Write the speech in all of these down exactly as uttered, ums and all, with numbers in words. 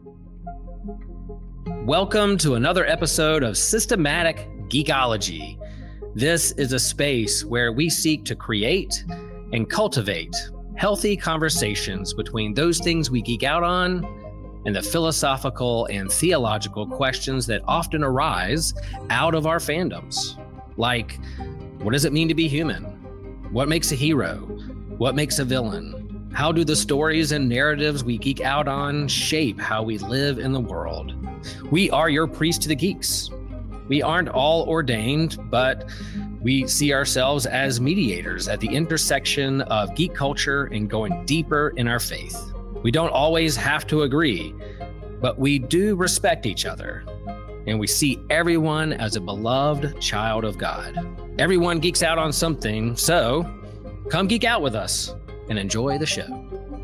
Welcome to another episode of Systematic Geekology. This is a space where we seek to create and cultivate healthy conversations between those things we geek out on and the philosophical and theological questions that often arise out of our fandoms. Like, what does it mean to be human? What makes a hero? What makes a villain? How do the stories and narratives we geek out on shape how we live in the world? We are your priest to the geeks. We aren't all ordained, but we see ourselves as mediators at the intersection of geek culture and going deeper in our faith. We don't always have to agree, but we do respect each other, and we see everyone as a beloved child of God. Everyone geeks out on something, so come geek out with us and enjoy the show.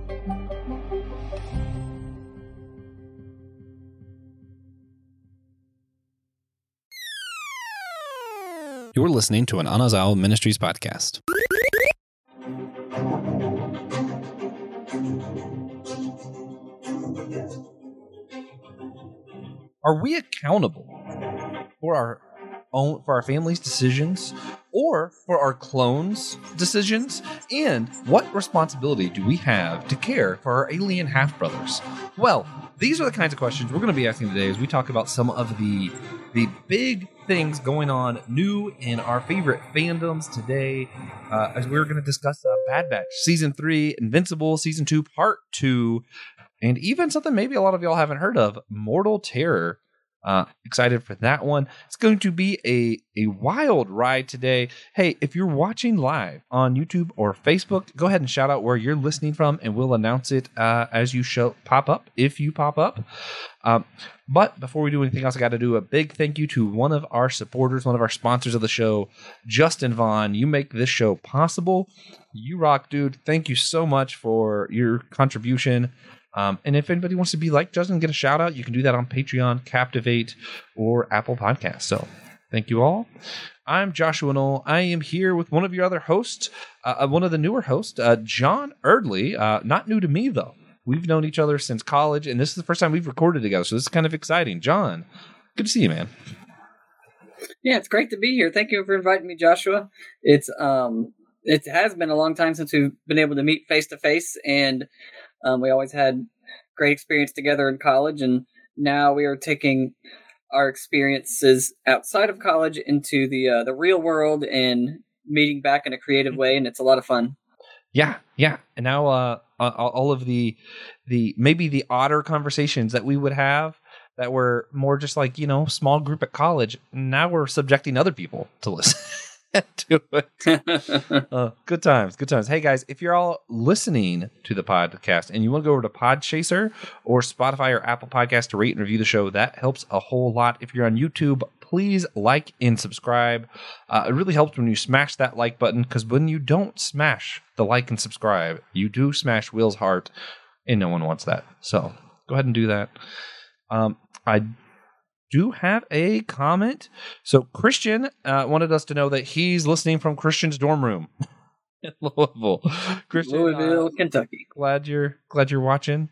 You're listening to an Anazao Ministries podcast. Are we accountable for our own, for our family's decisions, or for our clones' decisions? And what responsibility do we have to care for our alien half-brothers? Well, these are the kinds of questions we're going to be asking today as we talk about some of the the big things going on new in our favorite fandoms today. Uh, as we're going to discuss uh, Bad Batch Season three, Invincible Season two, Part two, and even something maybe a lot of y'all haven't heard of, Mortal Terror. Uh, excited for that one. It's going to be a, a wild ride today. Hey, if you're watching live on YouTube or Facebook, go ahead and shout out where you're listening from, and we'll announce it uh, as you show pop up, if you pop up. Um, but before we do anything else, I got to do a big thank you to one of our supporters, one of our sponsors of the show, Justin Vaughn. You make this show possible. You rock, dude. Thank you so much for your contribution. Um, and if anybody wants to be like Justin, get a shout out, you can do that on Patreon, Captivate, or Apple Podcasts. So thank you all. I'm Joshua Knoll. I am here with one of your other hosts, uh, one of the newer hosts, uh, John Erdley. Uh, not new to me, though. We've known each other since college, and this is the first time we've recorded together. So this is kind of exciting. John, good to see you, man. Yeah, it's great to be here. Thank you for inviting me, Joshua. It's um, it has been a long time since we've been able to meet face to face, and Um, we always had great experience together in college, and now we are taking our experiences outside of college into the uh, the real world and meeting back in a creative way, and it's a lot of fun. Yeah, yeah. And now uh, all of the the maybe the odder conversations that we would have that were more just like, you know, small group at college, now we're subjecting other people to listen. to it. uh, good times, good times. Hey guys, if you're all listening to the podcast and you want to go over to Podchaser or Spotify or Apple Podcasts to rate and review the show, that helps a whole lot. If you're on YouTube, please like and subscribe. Uh, it really helps when you smash that like button, because when you don't smash the like and subscribe, you do smash Will's heart, and no one wants that. So go ahead and do that. Um, I do have a comment. So Christian uh, wanted us to know that he's listening from Christian's dorm room in Louisville. Christian, Louisville, uh, Kentucky. Glad you're glad you're watching.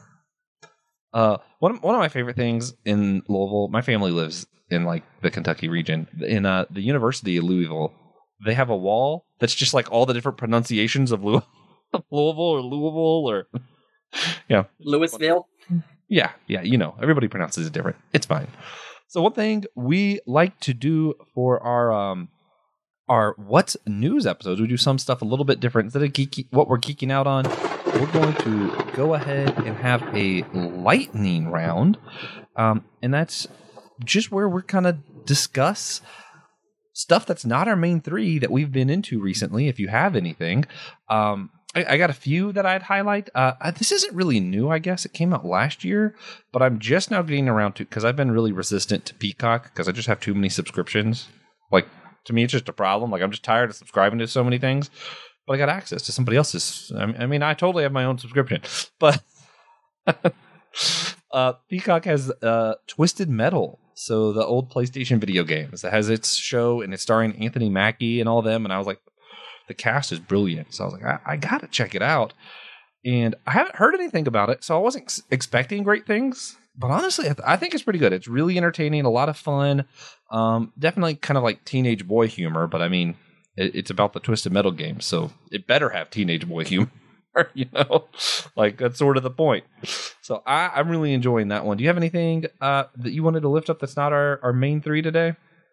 uh, one of, one of my favorite things in Louisville. My family lives in like the Kentucky region. In uh, the University of Louisville, they have a wall that's just like all the different pronunciations of Louisville, Louisville or Louisville or yeah, Louisville. Yeah, yeah, you know, everybody pronounces it different. It's fine. So one thing we like to do for our um our What's News episodes, we do some stuff a little bit different. Instead of geeky, what we're geeking out on, we're going to go ahead and have a lightning round. Um, and that's just where we're kind of discuss stuff that's not our main three that we've been into recently, if you have anything. Um I, I got a few that I'd highlight. Uh, this isn't really new, I guess. It came out last year, but I'm just now getting around to, because I've been really resistant to Peacock because I just have too many subscriptions. Like, to me, it's just a problem. Like, I'm just tired of subscribing to so many things, but I got access to somebody else's. I mean, I totally have my own subscription, but uh, Peacock has uh, Twisted Metal. So the old PlayStation video games that has its show, and it's starring Anthony Mackie and all of them. And I was like, the cast is brilliant. So I was like, I, I got to check it out. And I haven't heard anything about it, so I wasn't ex- expecting great things. but honestly, I, th- I think it's pretty good. It's really entertaining, a lot of fun. Um, definitely kind of like teenage boy humor, but I mean, it, it's about the Twisted Metal game, so it better have teenage boy humor. You know, like that's sort of the point. So I, I'm really enjoying that one. Do you have anything uh, that you wanted to lift up that's not our, our main three today?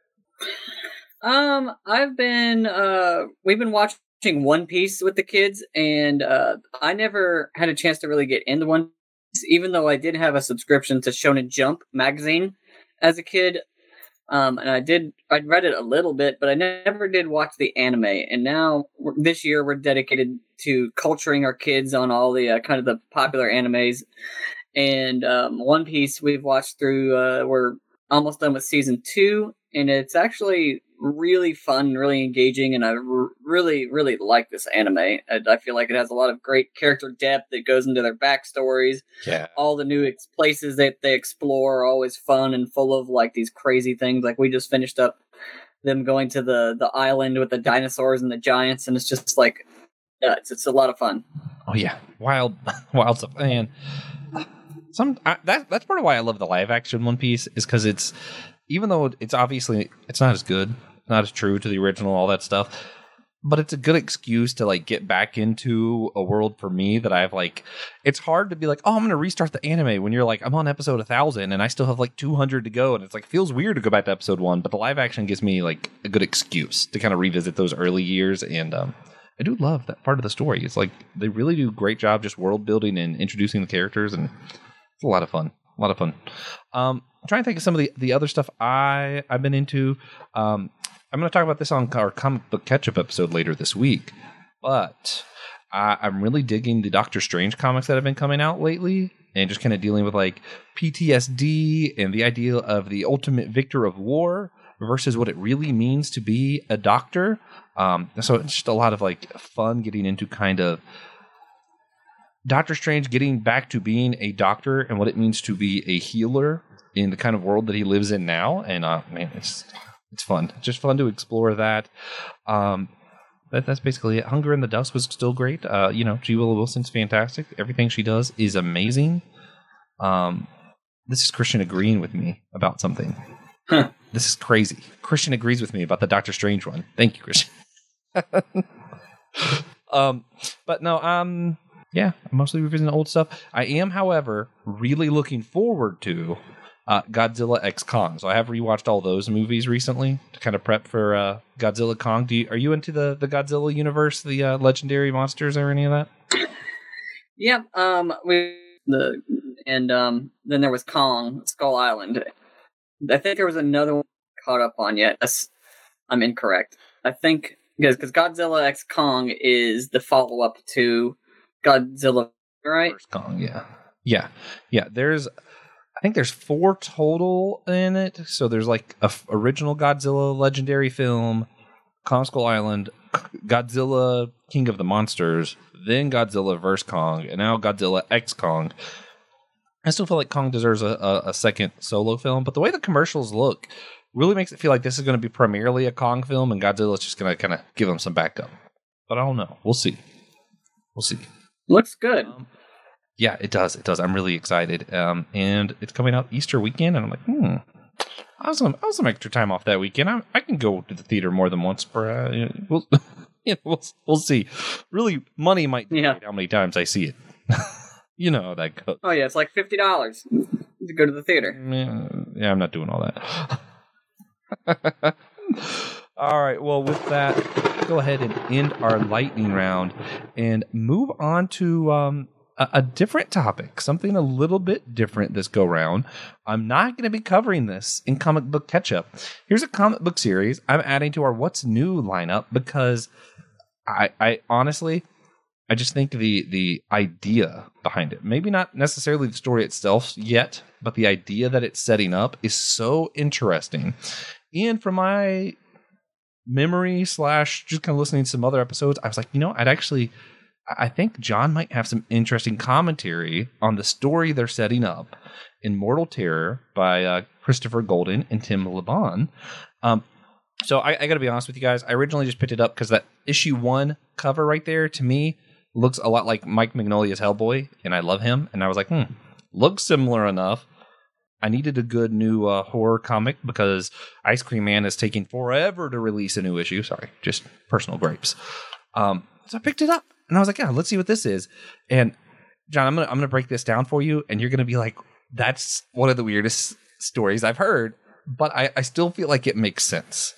Um, I've been uh, we've been watching One Piece with the kids, and uh, I never had a chance to really get into One Piece, even though I did have a subscription to Shonen Jump magazine as a kid. Um, and I did, I read it a little bit, but I never did watch the anime. And now we're, this year we're dedicated to culturing our kids on all the uh, kind of the popular animes. And um, One Piece we've watched through. Uh, we're almost done with season two, and it's actually really fun, really engaging, and I r- really, really like this anime. I, I feel like it has a lot of great character depth that goes into their backstories. Yeah. All the new ex- places that they explore are always fun and full of like these crazy things. Like we just finished up them going to the, the island with the dinosaurs and the giants, and it's just like, yeah, it's, it's a lot of fun. Oh yeah, wild, wild stuff, and some I, that that's part of why I love the live action One Piece is because it's, even though it's obviously it's not as good, not as true to the original, all that stuff, but it's a good excuse to like get back into a world for me that I've like. It's hard to be like, oh, I'm gonna restart the anime when you're like, I'm on episode a thousand and I still have like two hundred to go, and it's like it feels weird to go back to episode one. But the live action gives me like a good excuse to kind of revisit those early years, and um, I do love that part of the story. It's like they really do a great job just world building and introducing the characters, and it's a lot of fun. A lot of fun. Um, I'm trying to think of some of the, the other stuff I, I've been into. Um, I'm going to talk about this on our comic book catch-up episode later this week. But I, I'm really digging the Doctor Strange comics that have been coming out lately, and just kind of dealing with like P T S D and the idea of the ultimate victor of war versus what it really means to be a doctor. Um, so it's just a lot of like fun getting into kind of Doctor Strange getting back to being a doctor and what it means to be a healer in the kind of world that he lives in now. And uh, man, it's it's fun. It's just fun to explore that. Um, that that's basically it. Hunger in the Dust was still great. Uh, you know, G. Willow Wilson's fantastic. Everything she does is amazing. Um, this is Christian agreeing with me about something. Huh. This is crazy. Christian agrees with me about the Doctor Strange one. Thank you, Christian. um, but no, um. Yeah, I'm mostly revisiting old stuff. I am, however, really looking forward to uh, Godzilla X Kong. So I have rewatched all those movies recently to kind of prep for uh, Godzilla Kong. Do you, are you into the, the Godzilla universe, the uh, legendary monsters, or any of that? Yeah, um, we the and um, then there was Kong, Skull Island. I think there was another one caught up on yet. That's, I'm incorrect. I think because because Godzilla X Kong is the follow up to Godzilla, right? First Kong, yeah. Yeah. Yeah, there's, I think there's four total in it. So there's like a f- original Godzilla legendary film, Kong Skull Island, Godzilla King of the Monsters, then Godzilla versus. Kong, and now Godzilla X Kong. I still feel like Kong deserves a, a, a second solo film, but the way the commercials look really makes it feel like this is going to be primarily a Kong film, and Godzilla's just going to kind of give him some backup. But I don't know. We'll see. We'll see. Looks good. Um, yeah, it does. It does. I'm really excited. Um, and it's coming out Easter weekend, and I'm like, hmm, I have some, I have some extra time off that weekend. I, I can go to the theater more than once. For uh, you know, we'll, you know, we'll, we'll see. Really, money might dictate Yeah. how many times I see it. You know how that goes. Oh yeah, it's like fifty dollars to go to the theater. Yeah, yeah, I'm not doing all that. All right. Well, with that, go ahead and end our lightning round and move on to um, a, a different topic, something a little bit different this go round. I'm not going to be covering this in Comic Book Catch-Up. Here's a comic book series I'm adding to our What's New lineup because I, I honestly, I just think the the idea behind it, maybe not necessarily the story itself yet, but the idea that it's setting up is so interesting. And from my memory slash just kind of listening to some other episodes, I was like, you know, I'd actually, I think John might have some interesting commentary on the story they're setting up in Mortal Terror by uh, Christopher Golden and Tim Laban. Um, so I, I got to be honest with you guys. I originally just picked it up because that issue one cover right there to me looks a lot like Mike Mignolia's Hellboy, and I love him. And I was like, hmm, looks similar enough. I needed a good new uh, horror comic because Ice Cream Man is taking forever to release a new issue. Sorry, just personal gripes. Um, so I picked it up and I was like, yeah, let's see what this is. And John, I'm gonna I'm gonna break this down for you, and you're gonna be like, that's one of the weirdest stories I've heard, but I, I still feel like it makes sense.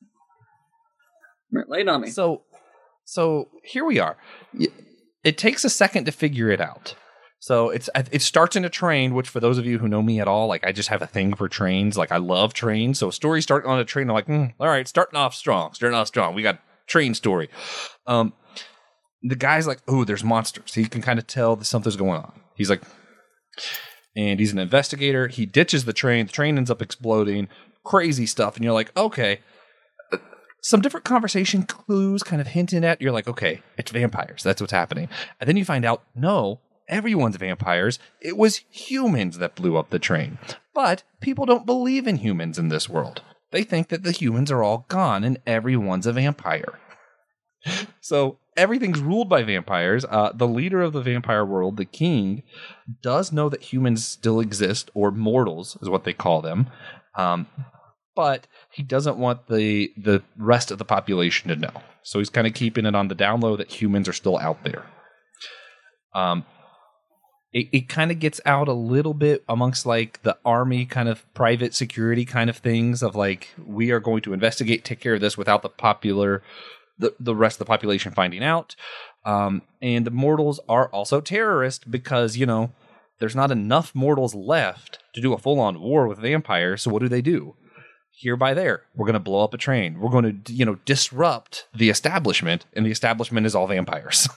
Lay it on me. So, so here we are. It takes a second to figure it out. So it's it starts in a train, which for those of you who know me at all, like I just have a thing for trains. Like I love trains. So stories start on a train. I'm like, mm, all right, starting off strong, starting off strong. We got train story. Um, the guy's like, oh, there's monsters. He can kind of tell that something's going on. He's like, and he's an investigator. He ditches the train. The train ends up exploding. Crazy stuff. And you're like, okay. Some different conversation clues kind of hinting at. You're like, okay, it's vampires. That's what's happening. And then you find out, no. Everyone's vampires. It was humans that blew up the train. But people don't believe in humans in this world. They think that the humans are all gone and everyone's a vampire. So everything's ruled by vampires. Uh, the leader of the vampire world, the king, does know that humans still exist, or mortals is what they call them. Um, but he doesn't want the, the rest of the population to know. So he's kind of keeping it on the down low that humans are still out there. Um, It, it kind of gets out a little bit amongst like the army kind of private security kind of things of like, we are going to investigate, take care of this without the popular, the, the rest of the population finding out. Um, and the mortals are also terrorists because, you know, there's not enough mortals left to do a full on war with vampires. So what do they do? Here by there, we're going to blow up a train. We're going to, you know, disrupt the establishment, and the establishment is all vampires.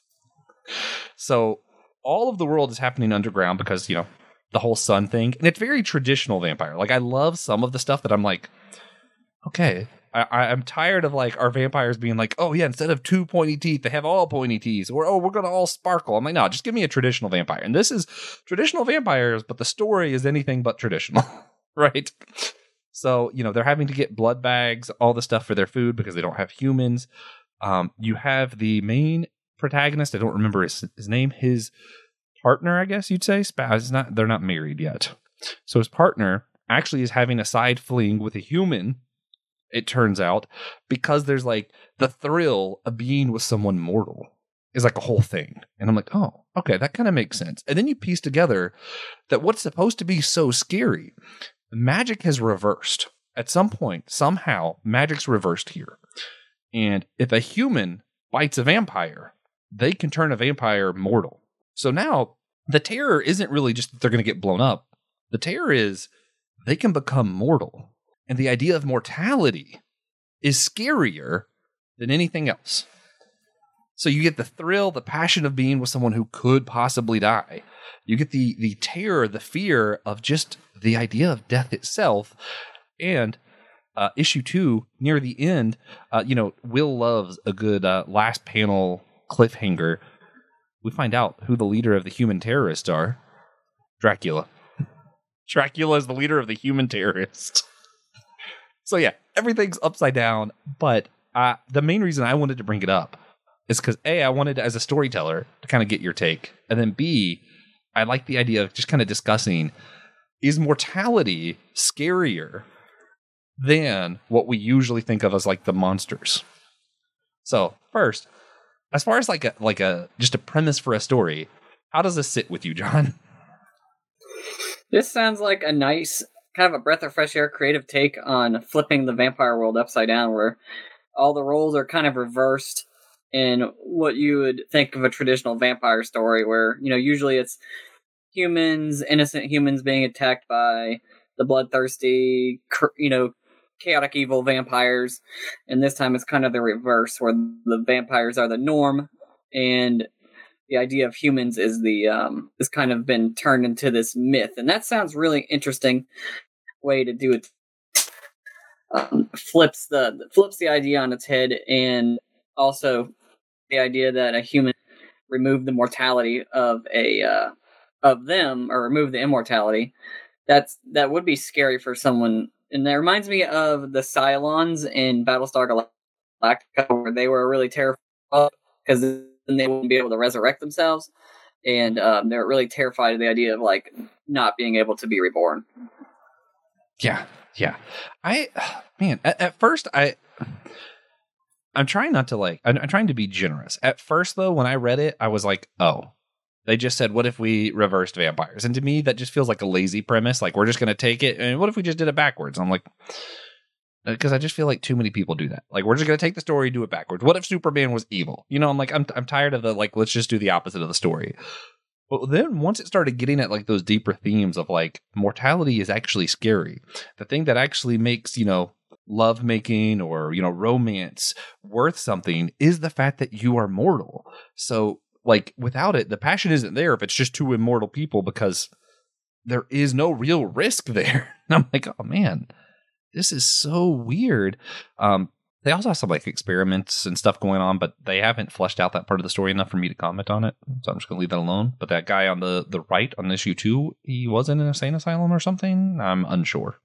So all of the world is happening underground because, you know, the whole sun thing. And it's very traditional vampire. Like, I love some of the stuff that I'm like, okay, I, I'm tired of, like, our vampires being like, oh, yeah, instead of two pointy teeth, they have all pointy teeth. Or, oh, we're going to all sparkle. I'm like, no, just give me a traditional vampire. And this is traditional vampires, but the story is anything but traditional, right? So, you know, they're having to get blood bags, all the stuff for their food because they don't have humans. Um, you have the main protagonist, I don't remember his, his name, his partner, I guess you'd say, spouse, not, they're not married yet. So his partner actually is having a side fling with a human, it turns out, because there's like the thrill of being with someone mortal is like a whole thing. And I'm like, oh, okay, that kind of makes sense. And then you piece together that what's supposed to be so scary, magic has reversed. At some point, somehow, magic's reversed here. And if a human bites a vampire, they can turn a vampire mortal. So now the terror isn't really just that they're going to get blown up. The terror is they can become mortal. And the idea of mortality is scarier than anything else. So you get the thrill, the passion of being with someone who could possibly die. You get the the terror, the fear of just the idea of death itself. And uh, issue two, near the end, uh, you know, Will loves a good uh, last panel cliffhanger. We find out who the leader of the human terrorists are. Dracula. Dracula is the leader of the human terrorists. So yeah, everything's upside down. But uh, the main reason I wanted to bring it up is because A, I wanted, as a storyteller, to kind of get your take. And then B, I like the idea of just kind of discussing, is mortality scarier than what we usually think of as like the monsters? So first, as far as like a like a just a premise for a story, how does this sit with you, John? This sounds like a nice kind of a breath of fresh air creative take on flipping the vampire world upside down, where all the roles are kind of reversed in what you would think of a traditional vampire story, where, you know, usually it's humans, innocent humans being attacked by the bloodthirsty, you know, chaotic evil vampires, and this time it's kind of the reverse, where the vampires are the norm and the idea of humans is the um is kind of been turned into this myth. And that sounds really interesting way to do it. Um, flips the flips the idea on its head, and also the idea that a human remove the mortality of a uh, of them, or remove the immortality. That's that would be scary for someone. And that reminds me of the Cylons in Battlestar Galactica, where they were really terrified because then they wouldn't be able to resurrect themselves. And um, they were really terrified of the idea of like not being able to be reborn. Yeah, yeah. I man, at, at first I I'm trying not to like I'm, I'm trying to be generous. At first though, when I read it, I was like, oh, they just said, what if we reversed vampires? And to me, that just feels like a lazy premise. Like, we're just going to take it. And what if we just did it backwards? I'm like, because I just feel like too many people do that. Like, we're just going to take the story, do it backwards. What if Superman was evil? You know, I'm like, I'm I'm tired of the, like, let's just do the opposite of the story. But then once it started getting at, like, those deeper themes of, like, mortality is actually scary. The thing that actually makes, you know, love making or, you know, romance worth something is the fact that you are mortal. So, like, without it, the passion isn't there if it's just two immortal people, because there is no real risk there. And I'm like, oh man, this is so weird. Um, they also have some like experiments and stuff going on, but they haven't fleshed out that part of the story enough for me to comment on it. So I'm just going to leave that alone. But that guy on the, the right on issue two, he was in an insane asylum or something. I'm unsure.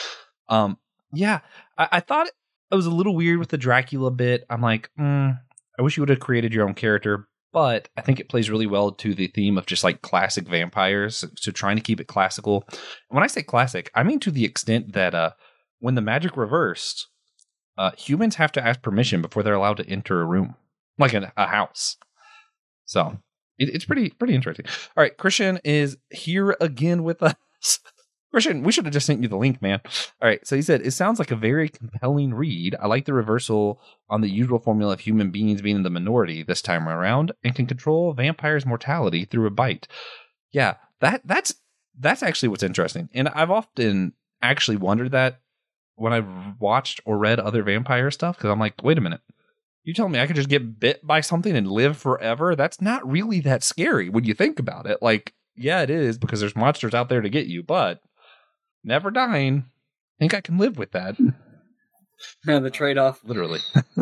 Um, yeah, I, I thought it was a little weird with the Dracula bit. I'm like, mm, I wish you would have created your own character. But I think it plays really well to the theme of just like classic vampires. So trying to keep it classical. And when I say classic, I mean to the extent that uh, when the magic reversed, uh, humans have to ask permission before they're allowed to enter a room, like a, a house. So it, it's pretty pretty interesting. All right, Christian is here again with us. Christian, we should have just sent you the link, man. All right, so he said, it sounds like a very compelling read. I like the reversal on the usual formula of human beings being in the minority this time around and can control vampires' mortality through a bite. Yeah, that that's that's actually what's interesting. And I've often actually wondered that when I've watched or read other vampire stuff, because I'm like, wait a minute. You telling me I could just get bit by something and live forever? That's not really that scary when you think about it. Like, yeah, it is, because there's monsters out there to get you, but never dying. I think I can live with that. Yeah, the trade-off. Literally.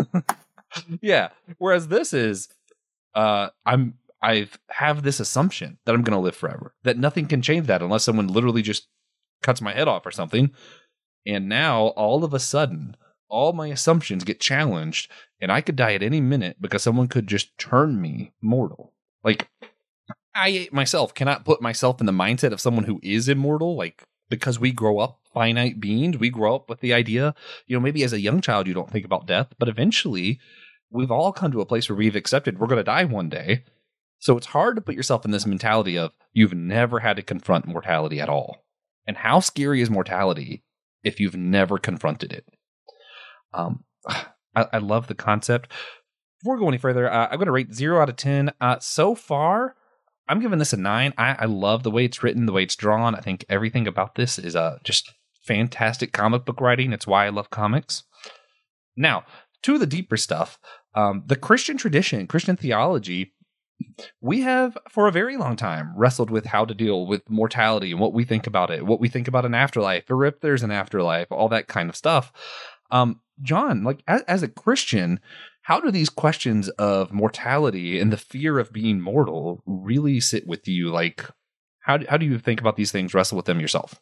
Yeah. Whereas this is, uh, I'm, I have this assumption that I'm going to live forever. That nothing can change that unless someone literally just cuts my head off or something. And now, all of a sudden, all my assumptions get challenged, and I could die at any minute because someone could just turn me mortal. Like, I myself cannot put myself in the mindset of someone who is immortal, like, because we grow up finite beings, we grow up with the idea, you know, maybe as a young child you don't think about death, but eventually we've all come to a place where we've accepted we're going to die one day. So it's hard to put yourself in this mentality of you've never had to confront mortality at all. And how scary is mortality if you've never confronted it? Um, I, I love the concept. Before we go any further, uh, I'm going to rate zero out of ten. Uh, so far, I'm giving this a nine. I, I love the way it's written, the way it's drawn. I think everything about this is uh, just fantastic comic book writing. It's why I love comics. Now, to the deeper stuff, um, the Christian tradition, Christian theology, we have for a very long time wrestled with how to deal with mortality and what we think about it, what we think about an afterlife, or if there's an afterlife, all that kind of stuff. Um, John, like as, as a Christian, how do these questions of mortality and the fear of being mortal really sit with you? Like, how do, how do you think about these things, wrestle with them yourself?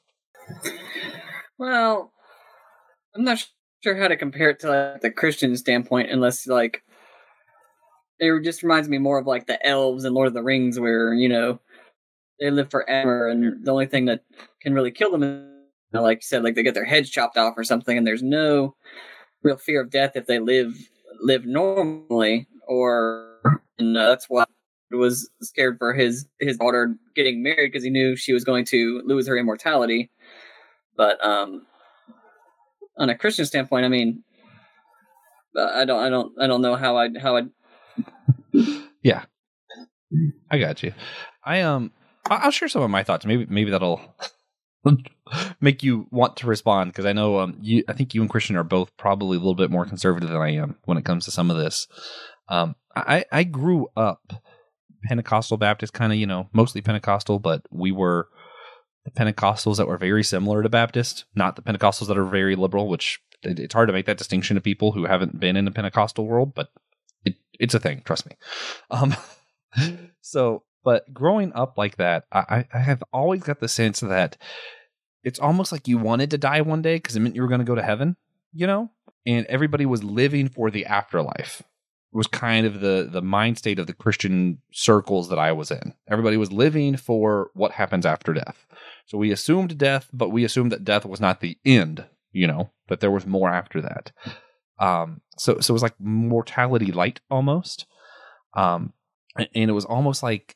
Well, I'm not sure how to compare it to like, the Christian standpoint, unless like it just reminds me more of like the elves in Lord of the Rings, where you know they live forever, and the only thing that can really kill them is, you know, like you said, like they get their heads chopped off or something, and there's no real fear of death if they live live normally. Or and uh, that's why he was scared for his his daughter getting married, because he knew she was going to lose her immortality. But um, on a Christian standpoint, I mean, I don't, I don't, I don't know how I how I. Yeah, I got you. I um, I'll share some of my thoughts. Maybe maybe that'll make you want to respond, because I know um, you. I think you and Christian are both probably a little bit more conservative than I am when it comes to some of this. Um, I I grew up Pentecostal Baptist, kind of, you know, mostly Pentecostal, but we were the Pentecostals that were very similar to Baptist, not the Pentecostals that are very liberal, which it, it's hard to make that distinction to people who haven't been in the Pentecostal world, but it, it's a thing, trust me. Um, so, but growing up like that, I, I have always got the sense that it's almost like you wanted to die one day because it meant you were going to go to heaven, you know? And everybody was living for the afterlife. was kind of the the mind state of the Christian circles that I was in. Everybody was living for what happens after death. So we assumed death, but we assumed that death was not the end, you know, that there was more after that. Um, so, so it was like mortality light almost. Um, and it was almost like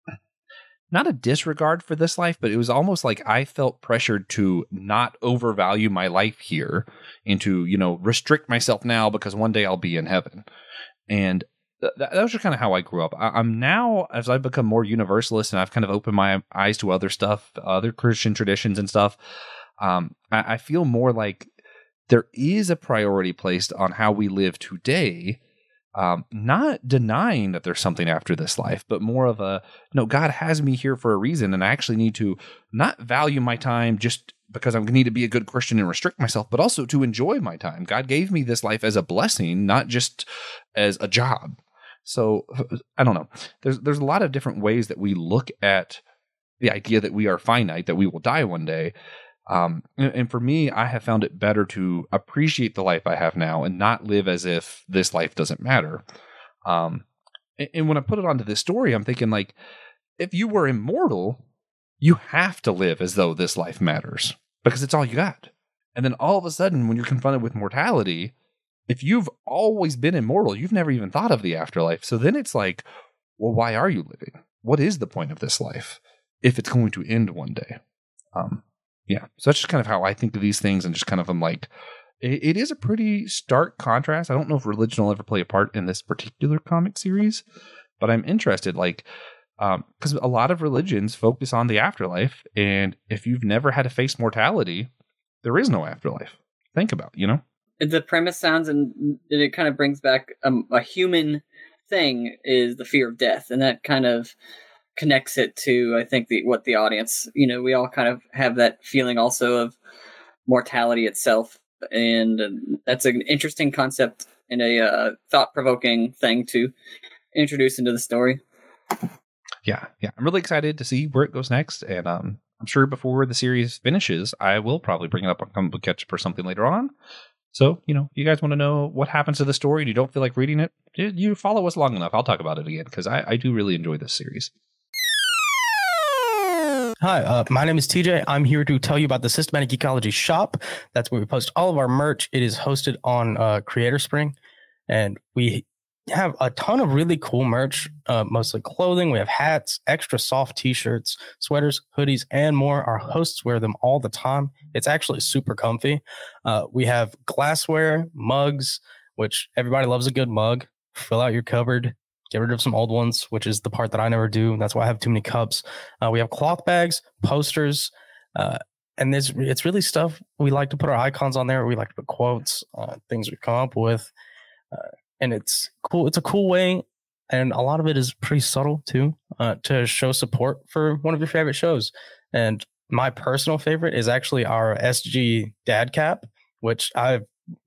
not a disregard for this life, but it was almost like I felt pressured to not overvalue my life here and to, you know, restrict myself now because one day I'll be in heaven. And th- that was just kind of how I grew up. I- I'm now, as I've become more universalist and I've kind of opened my eyes to other stuff, other Christian traditions and stuff, um, I-, I feel more like there is a priority placed on how we live today, um, not denying that there's something after this life, but more of a, no, God has me here for a reason, and I actually need to not value my time just because I need to be a good Christian and restrict myself, but also to enjoy my time. God gave me this life as a blessing, not just as a job. So I don't know. There's there's a lot of different ways that we look at the idea that we are finite, that we will die one day. Um, and, and for me, I have found it better to appreciate the life I have now and not live as if this life doesn't matter. Um, and, and when I put it onto this story, I'm thinking like, if you were immortal, you have to live as though this life matters because it's all you got. And then all of a sudden, when you're confronted with mortality, if you've always been immortal, you've never even thought of the afterlife. So then it's like, well, why are you living? What is the point of this life if it's going to end one day? Um, yeah. So that's just kind of how I think of these things, and just kind of I'm like, it, it is a pretty stark contrast. I don't know if religion will ever play a part in this particular comic series, but I'm interested, like, because um, a lot of religions focus on the afterlife, and if you've never had to face mortality, there is no afterlife. Think about, you know? The premise sounds, and it kind of brings back um, a human thing is the fear of death, and that kind of connects it to, I think, the what the audience, you know, we all kind of have that feeling also of mortality itself, and uh, that's an interesting concept and a uh, thought-provoking thing to introduce into the story. Yeah, yeah, I'm really excited to see where it goes next, and um, I'm sure before the series finishes, I will probably bring it up on Comic Book Catch Up or something later on. So, you know, you guys want to know what happens to the story and you don't feel like reading it, you follow us long enough. I'll talk about it again, because I, I do really enjoy this series. Hi, uh, my name is T J. I'm here to tell you about the Systematic Geekology shop. That's where we post all of our merch. It is hosted on uh, Creator Spring, and we have a ton of really cool merch, uh, mostly clothing. We have hats, extra soft t-shirts, sweaters, hoodies, and more. Our hosts wear them all the time. It's actually super comfy. Uh, we have glassware, mugs, which everybody loves a good mug. Fill out your cupboard. Get rid of some old ones, which is the part that I never do. That's why I have too many cups. Uh, we have cloth bags, posters, uh, and this, it's really stuff. We like to put our icons on there. We like to put quotes, uh, things we've come up with. Uh, and it's cool. It's a cool way. And a lot of it is pretty subtle, too, uh, to show support for one of your favorite shows. And my personal favorite is actually our S G dad cap, which I've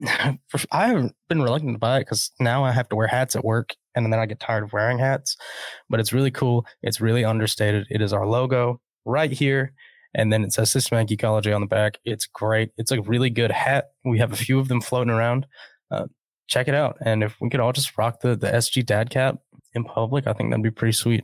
I haven't been reluctant to buy it because now I have to wear hats at work, and then I get tired of wearing hats. But it's really cool. It's really understated. It is our logo right here, and then it says Systematic Geekology on the back. It's great. It's a really good hat. We have a few of them floating around. Uh, check it out. And if we could all just rock the, the S G dad cap in public, I think that'd be pretty sweet.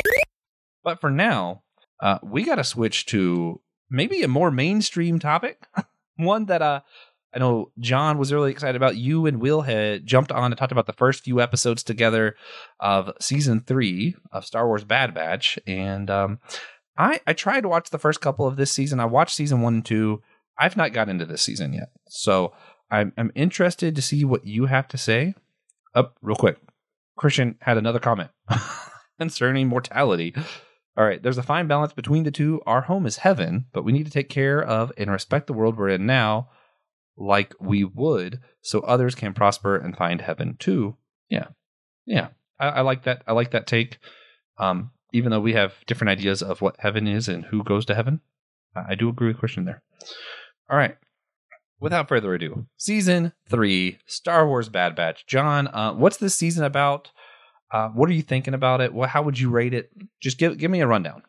But for now, uh, we got to switch to maybe a more mainstream topic. One that uh, I know John was really excited about. You and Will had jumped on and talked about the first few episodes together of season three of Star Wars Bad Batch. And um, I, I tried to watch the first couple of this season. I watched season one and two. I've not got into this season yet. So I'm, I'm interested to see what you have to say. Up, oh, real quick. Christian had another comment concerning mortality. All right, there's a fine balance between the two. Our home is heaven, but we need to take care of and respect the world we're in now like we would, so others can prosper and find heaven too. Yeah, yeah, I, I like that. I like that take. Um, even though we have different ideas of what heaven is and who goes to heaven, I do agree with Christian there. All right. Without further ado, season three, Star Wars Bad Batch. John, uh, what's this season about? Uh, what are you thinking about it? What, how would you rate it? Just give give me a rundown.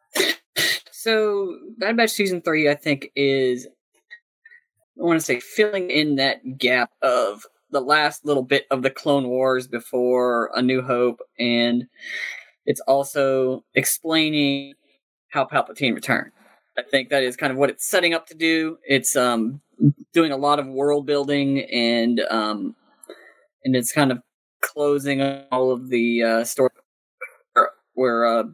So, Bad Batch season three, I think, is, I want to say, filling in that gap of the last little bit of the Clone Wars before A New Hope, and it's also explaining how Palpatine returned. I think that is kind of what it's setting up to do. It's um, doing a lot of world building, and um, and it's kind of closing all of the uh, story where uh,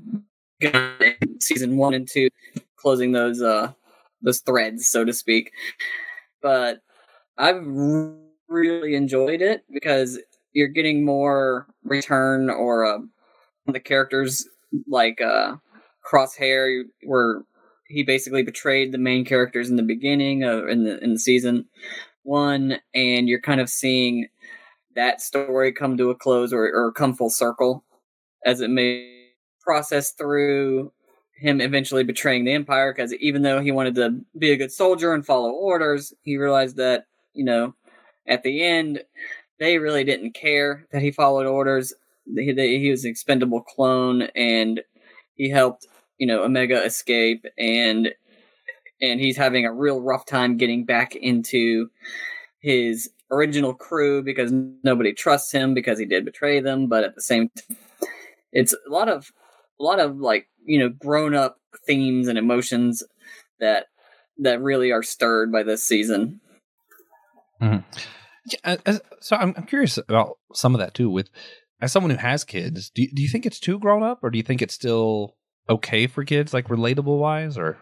season one and two, closing those uh, those threads, so to speak. But I've really enjoyed it because you're getting more return or uh, the characters like uh, Crosshair, where he basically betrayed the main characters in the beginning of in the in the season one, and you're kind of seeing that story come to a close or, or come full circle as it may process through him eventually betraying the Empire, because even though he wanted to be a good soldier and follow orders, he realized that, you know, at the end, they really didn't care that he followed orders. He, they, he was an expendable clone, and he helped, you know, Omega escape, and and he's having a real rough time getting back into his original crew because nobody trusts him because he did betray them. But at the same time, it's a lot of a lot of like, you know, grown up themes and emotions that that really are stirred by this season. Mm-hmm. Yeah, as, so I'm I'm curious about some of that too. With as someone who has kids, do you, do you think it's too grown up, or do you think it's still okay for kids, like relatable wise? Or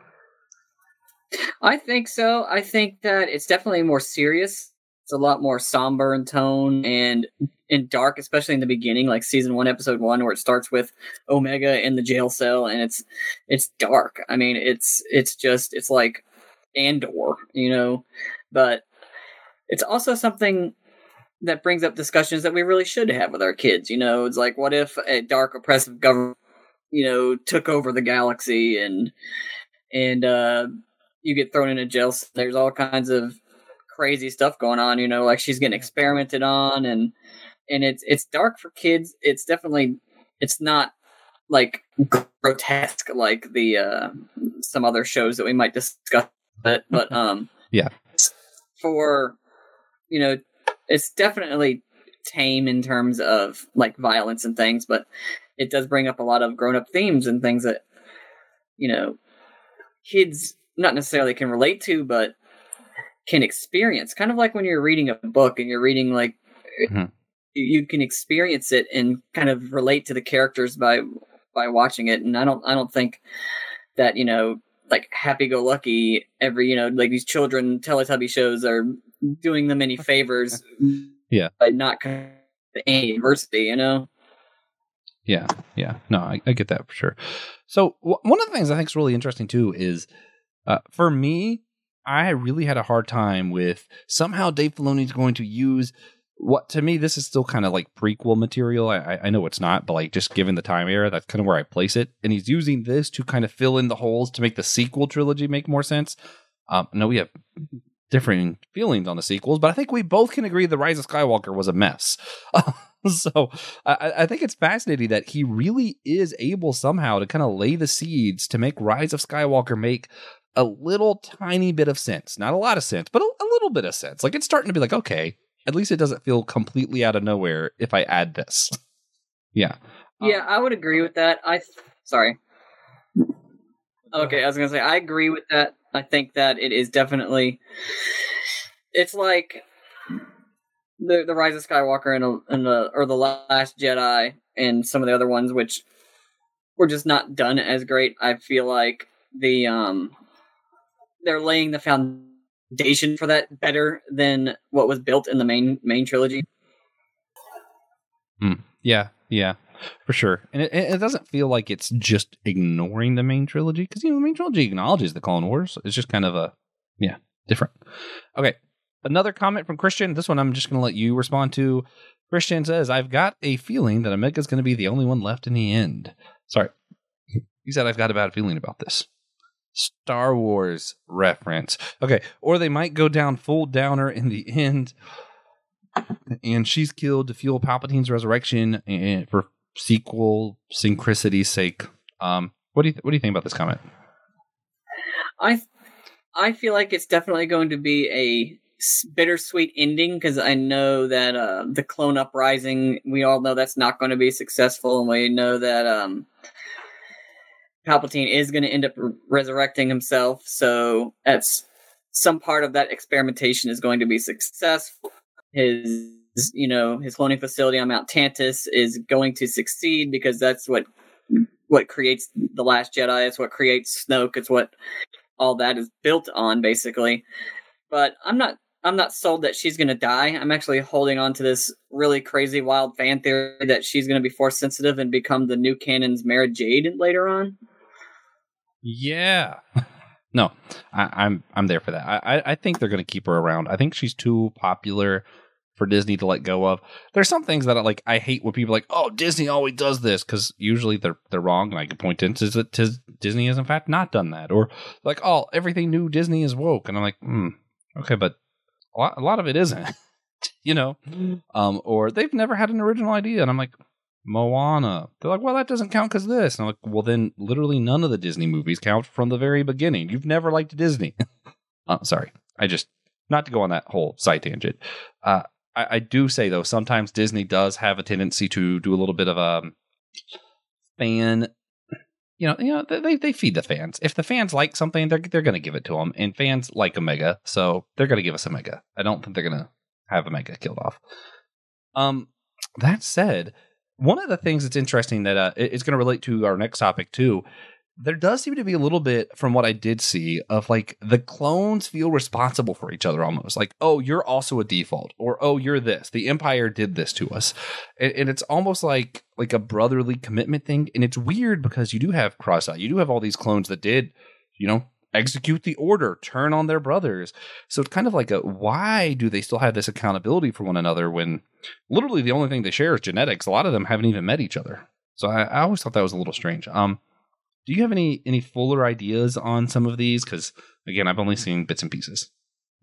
I think so. I think that it's definitely more serious. It's a lot more somber in tone and and dark, especially in the beginning, like season one, episode one, where it starts with Omega in the jail cell, and it's it's dark. I mean, it's it's just it's like Andor, you know, but it's also something that brings up discussions that we really should have with our kids. You know, it's like, what if a dark, oppressive government, you know, took over the galaxy, and and uh, you get thrown in a jail. There's all kinds of crazy stuff going on. You know, like she's getting experimented on, and and it's it's dark for kids. It's definitely it's not like grotesque like the uh, some other shows that we might discuss. But but um yeah, for you know, it's definitely tame in terms of like violence and things, but it does bring up a lot of grown-up themes and things that, you know, kids not necessarily can relate to, but can experience. Kind of like when you're reading a book and you're reading like mm-hmm. you can experience it and kind of relate to the characters by by watching it. And I don't I don't think that, you know, like Happy-Go-Lucky, every, you know, like these children Teletubby shows are doing them any favors. Yeah. By not kind of any adversity, you know? Yeah. Yeah. No, I, I get that for sure. So w- one of the things I think is really interesting too is uh, for me, I really had a hard time with somehow Dave Filoni's going to use what, to me, this is still kind of like prequel material. I, I know it's not, but like just given the time era, that's kind of where I place it. And he's using this to kind of fill in the holes to make the sequel trilogy make more sense. Um, I know we have differing feelings on the sequels, but I think we both can agree The Rise of Skywalker was a mess. Uh, so I, I think it's fascinating that he really is able somehow to kind of lay the seeds to make Rise of Skywalker make a little tiny bit of sense. Not a lot of sense, but a, a little bit of sense. Like it's starting to be like, okay, at least it doesn't feel completely out of nowhere if I add this. Yeah. Yeah, um, I would agree with that. I th- sorry. Okay, I was going to say I agree with that. I think that it is definitely it's like the the Rise of Skywalker and, a, and the or the Last Jedi and some of the other ones which were just not done as great. I feel like the um they're laying the foundation for that better than what was built in the main main trilogy. Mm, yeah, yeah, for sure. And it, it doesn't feel like it's just ignoring the main trilogy, because, you know, the main trilogy acknowledges the Clone Wars. It's just kind of a, yeah, different. Okay, another comment from Christian. This one I'm just going to let you respond to. Christian says, I've got a feeling that Omega's going to be the only one left in the end. Sorry. He said, I've got a bad feeling about this. Star Wars reference. Okay, or they might go down full downer in the end, and she's killed to fuel Palpatine's resurrection and for sequel synchronicity's sake. Um, what do you th- what do you think about this comment? I I feel like it's definitely going to be a bittersweet ending because I know that uh, the clone uprising, we all know that's not going to be successful, and we know that um, Palpatine is going to end up re- resurrecting himself. So that's some part of that experimentation is going to be successful. His, you know, his cloning facility on Mount Tantus is going to succeed because that's what what creates The Last Jedi. It's what creates Snoke. It's what all that is built on, basically. But I'm not I'm not sold that she's going to die. I'm actually holding on to this really crazy, wild fan theory that she's going to be force sensitive and become the new canon's Mara Jade later on. Yeah. No, I, I'm I'm there for that. I, I think they're going to keep her around. I think she's too popular for Disney to let go of. There's some things that I like. I hate when people are like, "Oh, Disney always does this," because usually they're they're wrong, and I can point to that Disney has in fact not done that. Or like, "Oh, everything new Disney is woke," and I'm like, "Hmm, okay, but a lot, a lot of it isn't." You know, um, or they've never had an original idea, and I'm like, Moana. They're like, well, that doesn't count because this. And I'm like, well, then literally none of the Disney movies count from the very beginning. You've never liked Disney. uh, sorry. I just, not to go on that whole side tangent. Uh, I, I do say, though, sometimes Disney does have a tendency to do a little bit of a fan, you know, you know, they, they feed the fans. If the fans like something, they're, they're going to give it to them. And fans like Omega, so they're going to give us Omega. I don't think they're going to have Omega killed off. Um, that said, one of the things that's interesting that uh, it's going to relate to our next topic too, there does seem to be a little bit from what I did see of like the clones feel responsible for each other almost like, oh, you're also a default, or oh, you're this. The Empire did this to us. And, and it's almost like like a brotherly commitment thing. And it's weird because you do have Cross-Eye. You do have all these clones that did, you know, execute the order, turn on their brothers. So it's kind of like a, why do they still have this accountability for one another when literally the only thing they share is genetics? A lot of them haven't even met each other. So I, I always thought that was a little strange. Um, do you have any any fuller ideas on some of these? Because again, I've only seen bits and pieces.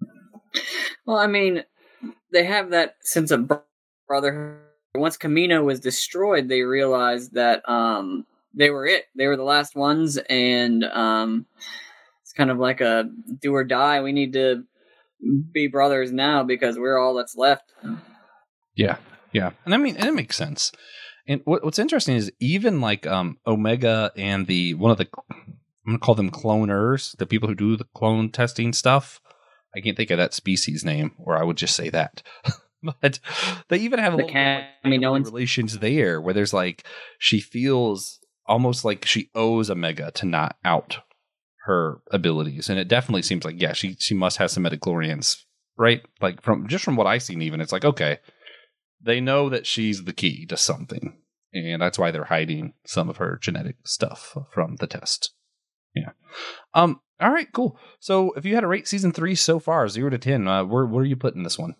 Well, I mean, they have that sense of brotherhood. Once Kamino was destroyed, they realized that um, they were it. They were the last ones, and um, it's kind of like a do or die. We need to be brothers now because we're all that's left. Yeah, yeah, and I mean, and it makes sense. And what, what's interesting is even like um, Omega and the one of the I'm gonna call them cloners, the people who do the clone testing stuff. I can't think of that species name, or I would just say that. But they even have a the little Cam- bit like like relations there, where there's like she feels almost like she owes Omega to not out her abilities, and it definitely seems like yeah, she she must have some midichlorians, right? Like from just from what I've seen, even it's like okay, they know that she's the key to something, and that's why they're hiding some of her genetic stuff from the test. Yeah. Um. All right. Cool. So, if you had to rate season three so far, zero to ten, uh, where where are you putting this one?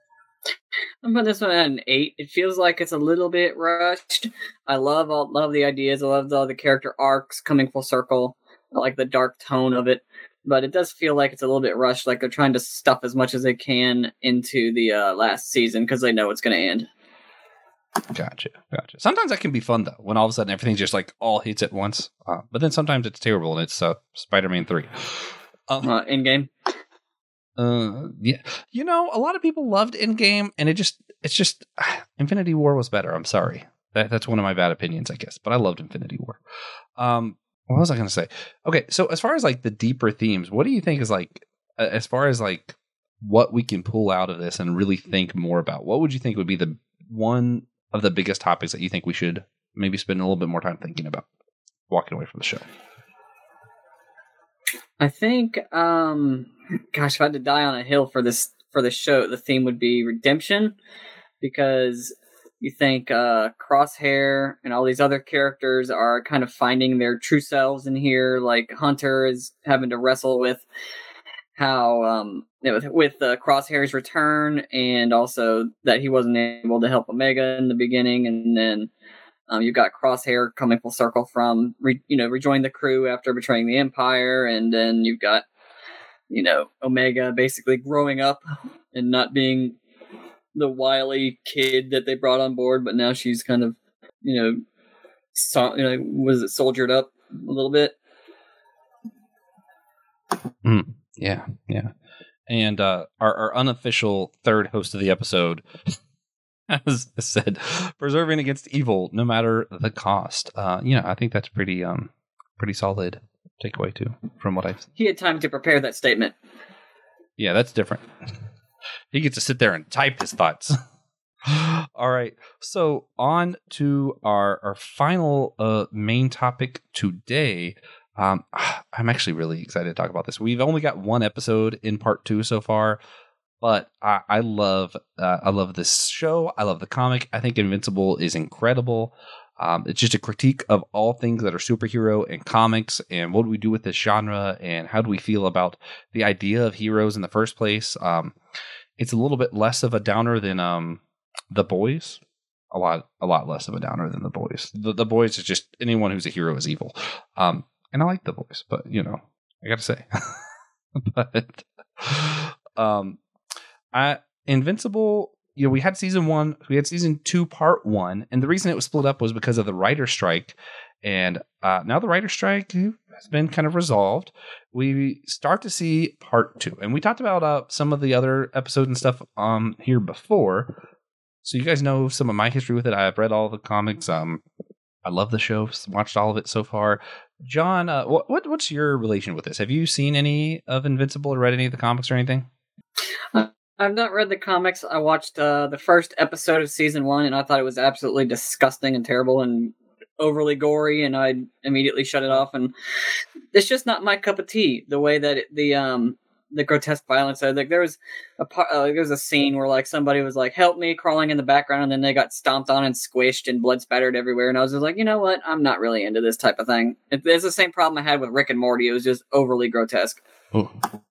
I'm putting this one at an eight. It feels like it's a little bit rushed. I love all love the ideas. I love all the character arcs coming full circle. I like the dark tone of it, but it does feel like it's a little bit rushed. Like they're trying to stuff as much as they can into the uh, last season because they know it's going to end. Gotcha, gotcha. Sometimes that can be fun though, when all of a sudden everything just like all hits at once. Uh, but then sometimes it's terrible, and it's uh, Spider-Man three. Um, Uh, Endgame. Uh, yeah, you know, a lot of people loved Endgame, and it just, it's just, Infinity War was better. I'm sorry, that that's one of my bad opinions, I guess. But I loved Infinity War. Um, what was I going to say? Okay, so as far as like the deeper themes, what do you think is like, uh, as far as like what we can pull out of this and really think more about? What would you think would be the one of the biggest topics that you think we should maybe spend a little bit more time thinking about walking away from the show? I think, um, gosh, if I had to die on a hill for this for the show, the theme would be redemption, because you think uh, Crosshair and all these other characters are kind of finding their true selves in here. Like Hunter is having to wrestle with how um, you know, with, with uh, Crosshair's return, and also that he wasn't able to help Omega in the beginning, and then um, you've got Crosshair coming full circle from re, you know rejoining the crew after betraying the Empire, and then you've got you know Omega basically growing up and not being the wily kid that they brought on board, but now she's kind of you know so, you know was it soldiered up a little bit. Mm. Yeah, yeah. And uh, our, our unofficial third host of the episode has said, "Preserving against evil, no matter the cost." Uh, you know, I think that's pretty, um, pretty solid takeaway too, from what I've. He had time to prepare that statement. Yeah, that's different. He gets to sit there and type his thoughts. All right, so on to our our final uh, main topic today. Um, I'm actually really excited to talk about this. We've only got one episode in part two so far, but I, I love uh, I love this show. I love the comic. I think Invincible is incredible. Um, it's just a critique of all things that are superhero and comics, and what do we do with this genre, and how do we feel about the idea of heroes in the first place. Um, it's a little bit less of a downer than um, The Boys. A lot, a lot less of a downer than The Boys. The, the Boys is just anyone who's a hero is evil. Um, And I like The Boys, but, you know, I got to say. but, um, I, Invincible, you know, we had season one, we had season two, part one. And the reason it was split up was because of the writer's strike. And uh, now the writer's strike has been kind of resolved. We start to see part two. And we talked about uh, some of the other episodes and stuff um, here before. So you guys know some of my history with it. I've read all the comics. Um, I love the show. Watched all of it so far. John, uh, what, what what's your relation with this? Have you seen any of Invincible or read any of the comics or anything? Uh, I've not read the comics. I watched uh, the first episode of season one, and I thought it was absolutely disgusting and terrible and overly gory, and I immediately shut it off. And it's just not my cup of tea. The way that it, the um the grotesque violence. Uh, like there was a part, uh, there was a scene where like somebody was like, "Help me!" crawling in the background, and then they got stomped on and squished and blood spattered everywhere. And I was just like, you know what? I'm not really into this type of thing. It, it's the same problem I had with Rick and Morty. It was just overly grotesque. Oh.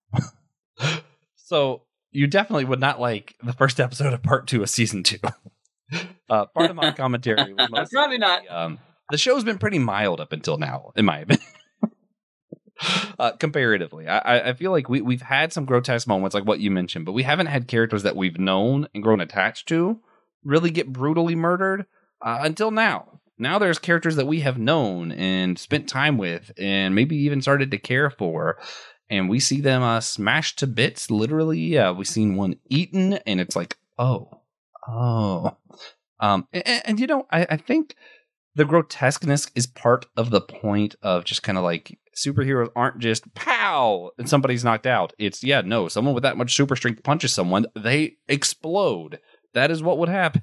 So you definitely would not like the first episode of part two of season two. Uh, part of my commentary was mostly, probably not. Um, the show's been pretty mild up until now, in my opinion. Uh, comparatively, I, I feel like we, we've had some grotesque moments like what you mentioned, but we haven't had characters that we've known and grown attached to really get brutally murdered uh, until now. Now there's characters that we have known and spent time with and maybe even started to care for, and we see them uh, smashed to bits, literally. Yeah, we've seen one eaten, and it's like, oh, oh. Um, and, and you know, I, I think the grotesqueness is part of the point of just kind of like, superheroes aren't just pow and somebody's knocked out. It's yeah, no, someone with that much super strength punches someone, they explode. That is what would happen.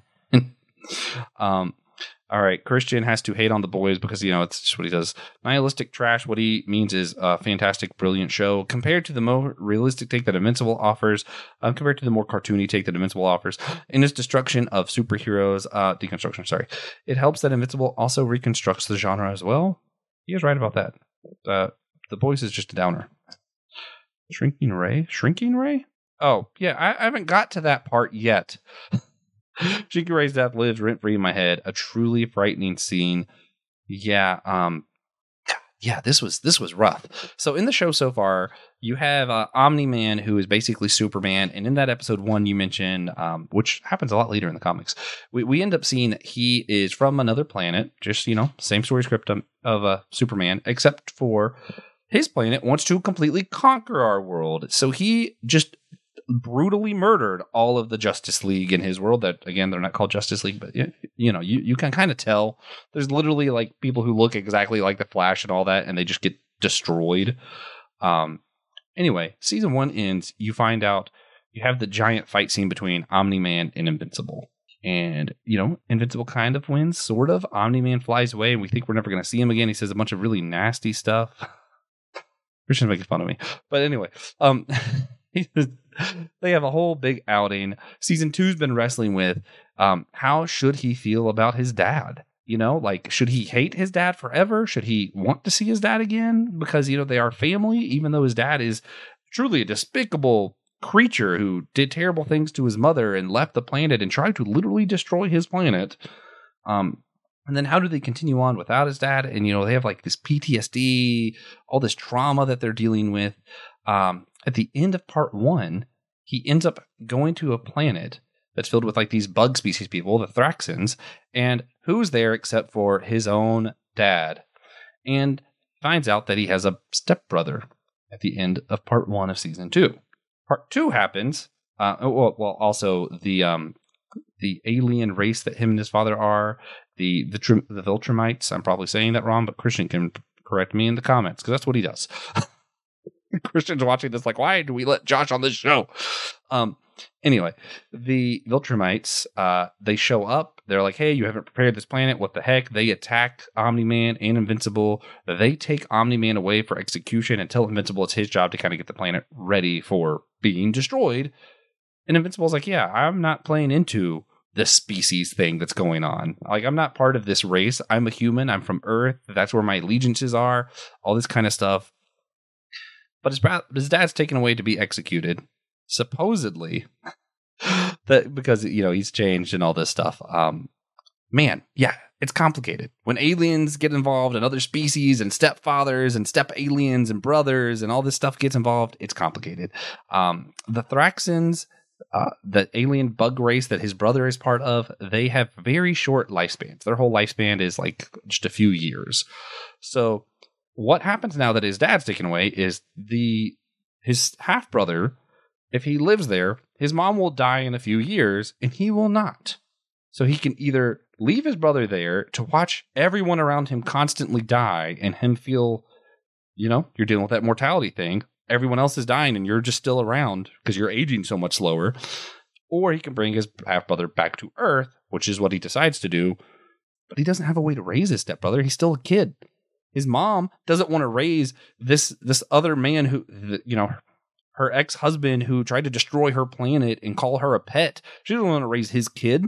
um, all right, Christian has to hate on The Boys because, you know, it's just what he does. Nihilistic trash. What he means is a fantastic, brilliant show compared to the more realistic take that Invincible offers, uh, compared to the more cartoony take that Invincible offers. In its destruction of superheroes, uh, deconstruction, sorry. It helps that Invincible also reconstructs the genre as well. He is right about that. Uh, The Boys is just a downer. Shrinking Ray? Shrinking Ray? Oh, yeah, I, I haven't got to that part yet. Shrinking Ray's death lives rent-free in my head. A truly frightening scene. Yeah, um, yeah, this was this was rough. So in the show so far, you have uh, Omni-Man, who is basically Superman, and in that episode one you mentioned, um, which happens a lot later in the comics, we, we end up seeing that he is from another planet, just, you know, same story script of, of uh, Superman, except for his planet wants to completely conquer our world. So he just brutally murdered all of the Justice League in his world. That, again, they're not called Justice League, but you, you know, you, you can kind of tell. There's literally like people who look exactly like the Flash and all that, and they just get destroyed. Um, anyway, season one ends. You find out you have the giant fight scene between Omni-Man and Invincible. And, you know, Invincible kind of wins, sort of. Omni-Man flies away, and we think we're never going to see him again. He says a bunch of really nasty stuff. Christian's making fun of me. But anyway, um, they have a whole big outing. Season two's been wrestling with um, how should he feel about his dad? You know, like, should he hate his dad forever? Should he want to see his dad again? Because, you know, they are family, even though his dad is truly a despicable creature who did terrible things to his mother and left the planet and tried to literally destroy his planet. Um, and then how do they continue on without his dad? And, you know, they have like this P T S D, all this trauma that they're dealing with. Um, at the end of part one, he ends up going to a planet that's filled with like these bug species people, the Thraxans, and who's there except for his own dad? And finds out that he has a stepbrother at the end of part one of season two. part two happens. Uh, well, well, also the um, the alien race that him and his father are, the the trim, the Viltrumites. I'm probably saying that wrong, but Christian can correct me in the comments because that's what he does. Christian's watching this like, why do we let Josh on this show? Um. Anyway, the Viltrumites, uh, they show up. They're like, hey, you haven't prepared this planet. What the heck? They attack Omni-Man and Invincible. They take Omni-Man away for execution and tell Invincible it's his job to kind of get the planet ready for being destroyed. And Invincible's like, yeah, I'm not playing into this species thing that's going on. Like, I'm not part of this race. I'm a human. I'm from Earth. That's where my allegiances are. All this kind of stuff. But his, his dad's taken away to be executed. Supposedly, that because, you know, he's changed and all this stuff. Um, man, yeah, it's complicated. When aliens get involved and other species and stepfathers and step aliens and brothers and all this stuff gets involved, it's complicated. Um, the Thraxans, uh, the alien bug race that his brother is part of, they have very short lifespans. Their whole lifespan is like just a few years. So what happens now that his dad's taken away is the his half brother. If he lives there, his mom will die in a few years, and he will not. So he can either leave his brother there to watch everyone around him constantly die and him feel, you know, you're dealing with that mortality thing. Everyone else is dying and you're just still around because you're aging so much slower. Or he can bring his half-brother back to Earth, which is what he decides to do. But he doesn't have a way to raise his stepbrother. He's still a kid. His mom doesn't want to raise this this other man who, you know, her ex-husband who tried to destroy her planet and call her a pet. She doesn't want to raise his kid.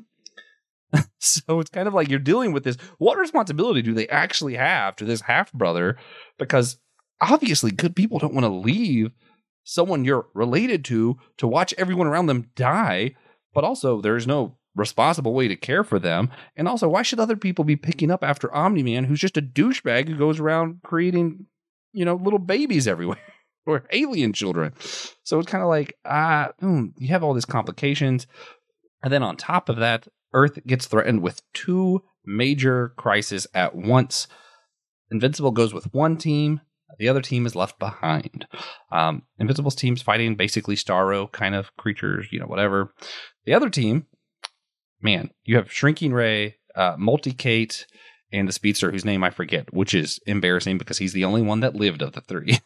So it's kind of like you're dealing with this. What responsibility do they actually have to this half-brother? Because obviously good people don't want to leave someone you're related to to watch everyone around them die. But also there's no responsible way to care for them. And also, why should other people be picking up after Omni-Man, who's just a douchebag who goes around creating, you know, little babies everywhere? Or alien children. So it's kind of like, ah, mm, you have all these complications. And then on top of that, Earth gets threatened with two major crises at once. Invincible goes with one team. The other team is left behind. Um, Invincible's team's fighting basically Starro kind of creatures, you know, whatever. The other team, man, you have Shrinking Ray, uh, Multicate, and the Speedster, whose name I forget, which is embarrassing because he's the only one that lived of the three.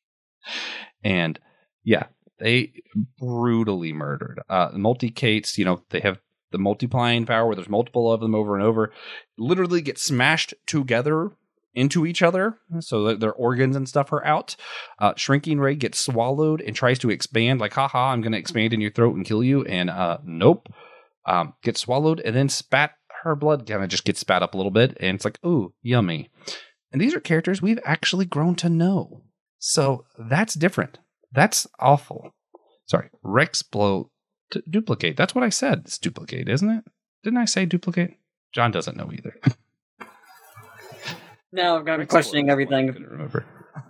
And yeah, they brutally murdered. Uh, Multicates, you know, they have the multiplying power where there's multiple of them over and over, literally get smashed together into each other. So that their organs and stuff are out. Uh, Shrinking Ray gets swallowed and tries to expand like, haha, I'm going to expand in your throat and kill you. And uh, nope, um, gets swallowed and then spat. Her blood kind of just gets spat up a little bit. And it's like, ooh, yummy. And these are characters we've actually grown to know. So that's different. That's awful. Sorry, Rexplo t- duplicate. That's what I said. It's duplicate, isn't it? Didn't I say duplicate? John doesn't know either. Now I've got questioning everything. I couldn't remember.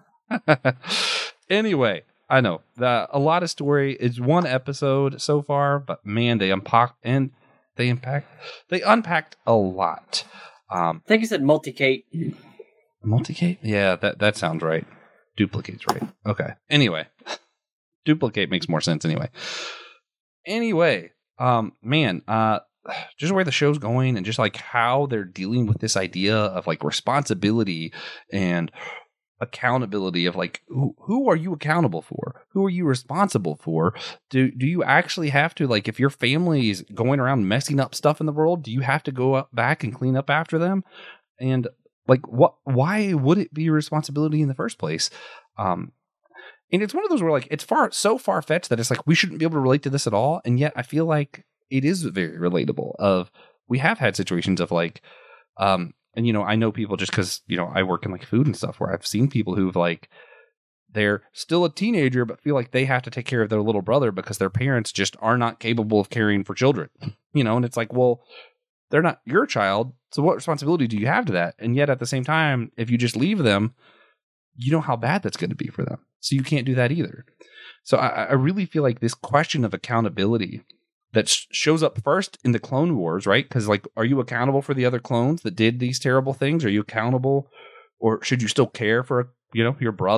Anyway, I know the a lot of story. It's one episode so far, but man, they unpack and they impact. They unpacked a lot. Um, I think you said Multicate. Multicate? Yeah, that that sounds right. Duplicate's right. Okay. Anyway, duplicate makes more sense anyway. Anyway, um, man, uh, just where the show's going and just like how they're dealing with this idea of like responsibility and accountability of like, who, who are you accountable for? Who are you responsible for? Do, do you actually have to, like, if your family is going around messing up stuff in the world, do you have to go up back and clean up after them? And like, what? Why would it be your responsibility in the first place? Um, and it's one of those where like it's far so far fetched that it's like we shouldn't be able to relate to this at all. And yet I feel like it is very relatable. Of we have had situations of like, um, and you know, I know people just because you know I work in like food and stuff where I've seen people who've like they're still a teenager but feel like they have to take care of their little brother because their parents just are not capable of caring for children. You know, and it's like, well, they're not your child. So what responsibility do you have to that? And yet at the same time, if you just leave them, you know how bad that's going to be for them. So you can't do that either. So I, I really feel like this question of accountability that sh- shows up first in the Clone Wars, right? Because like, are you accountable for the other clones that did these terrible things? Are you accountable, or should you still care for, you know, your brother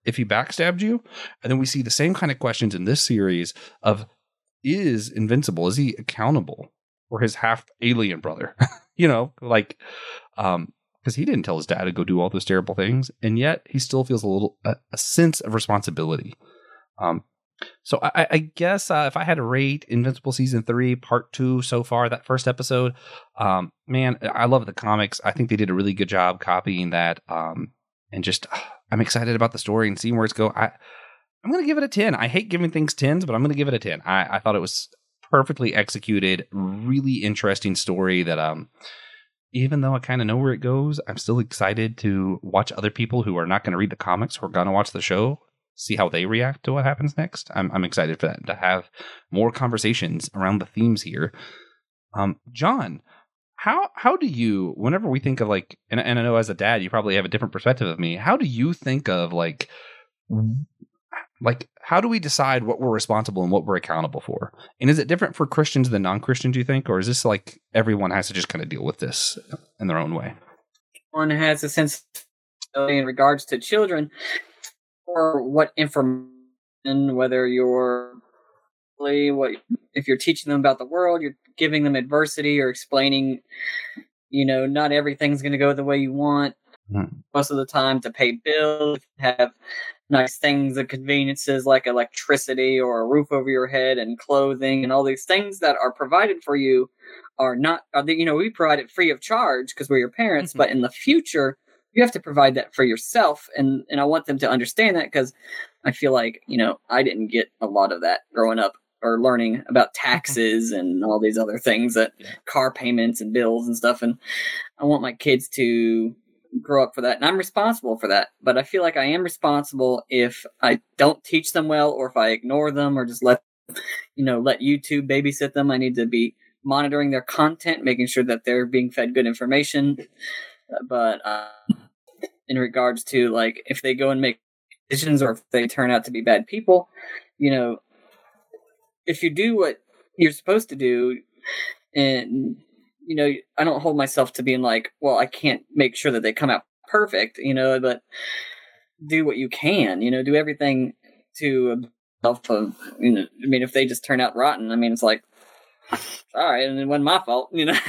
if he backstabbed you? And then we see the same kind of questions in this series of, is Invincible, is he accountable for his half alien brother? You know, like, um, because he didn't tell his dad to go do all those terrible things, and yet he still feels a little a, a sense of responsibility. Um, so I, I guess uh, if I had to rate Invincible season three, part two so far, that first episode, um, man, I love the comics. I think they did a really good job copying that, um, and just uh, I'm excited about the story and seeing where it's go. I I'm gonna give it a ten. I hate giving things tens, but I'm gonna give it a ten. I, I thought it was perfectly executed, really interesting story that um. Even though I kind of know where it goes, I'm still excited to watch other people who are not going to read the comics, who are going to watch the show, see how they react to what happens next. I'm, I'm excited for that, to have more conversations around the themes here. Um, John, how how do you, whenever we think of like, and, and I know as a dad, you probably have a different perspective of me. How do you think of like, like how do we decide what we're responsible and what we're accountable for? And is it different for Christians than non-Christians, do you think? Or is this like everyone has to just kind of deal with this in their own way? One has a sense in regards to children, or what information, whether you're what if you're teaching them about the world, you're giving them adversity or explaining, you know, not everything's going to go the way you want. Mm-hmm. Most of the time, to pay bills, have nice things and conveniences like electricity or a roof over your head and clothing and all these things that are provided for you are not, are the, you know, we provide it free of charge because we're your parents, mm-hmm. but in the future, you have to provide that for yourself. And, and I want them to understand that, because I feel like, you know, I didn't get a lot of that growing up or learning about taxes and all these other things, that yeah. car payments and bills and stuff. And I want my kids to grow up for that, and I'm responsible for that. But I feel like I am responsible if I don't teach them well, or if I ignore them, or just let you know let YouTube babysit them. I need to be monitoring their content, making sure that they're being fed good information. But uh, in regards to like if they go and make decisions, or if they turn out to be bad people, you know, if you do what you're supposed to do, and you know, I don't hold myself to being like, well, I can't make sure that they come out perfect, you know, but do what you can, you know, do everything to self of, you know, I mean, if they just turn out rotten, I mean, it's like, all right, and it wasn't my fault, you know?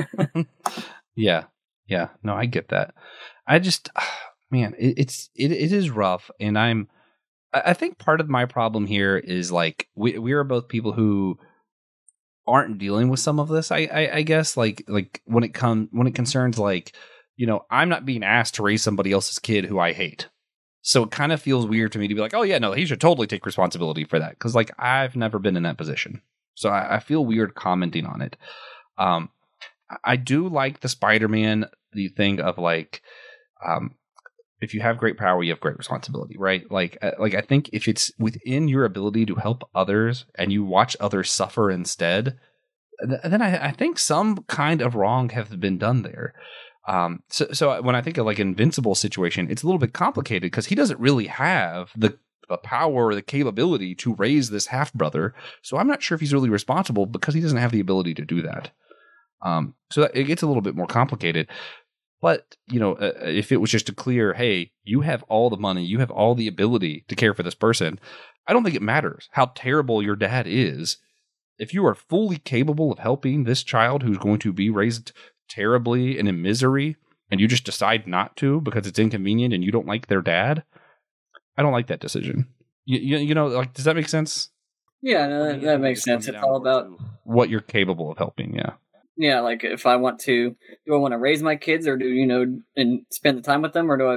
yeah. Yeah. No, I get that. I just, man, it, it's, it, it is rough. And I'm, I think part of my problem here is like, we, we are both people who aren't dealing with some of this, I, I I guess, like like when it comes when it concerns like, you know, I'm not being asked to raise somebody else's kid who I hate, so it kind of feels weird to me to be like, oh yeah, no, he should totally take responsibility for that, because like I've never been in that position, so I, I feel weird commenting on it. Um, I do like the Spider-Man, the thing of like, um, if you have great power, you have great responsibility, right? Like, like I think if it's within your ability to help others and you watch others suffer instead, then I, I think some kind of wrong has been done there. Um, so, so when I think of like Invincible situation, it's a little bit complicated because he doesn't really have the, the power or the capability to raise this half brother. So I'm not sure if he's really responsible because he doesn't have the ability to do that. Um, so it gets a little bit more complicated. But, you know, uh, if it was just a clear, hey, you have all the money, you have all the ability to care for this person, I don't think it matters how terrible your dad is. If you are fully capable of helping this child who's going to be raised terribly and in misery, and you just decide not to because it's inconvenient and you don't like their dad, I don't like that decision. You, you, you know, like, does that make sense? Yeah, no, that, that makes sense. It's all about what you're capable of helping, yeah. Yeah, like if I want to, do I want to raise my kids, or do, you know, and spend the time with them, or do I,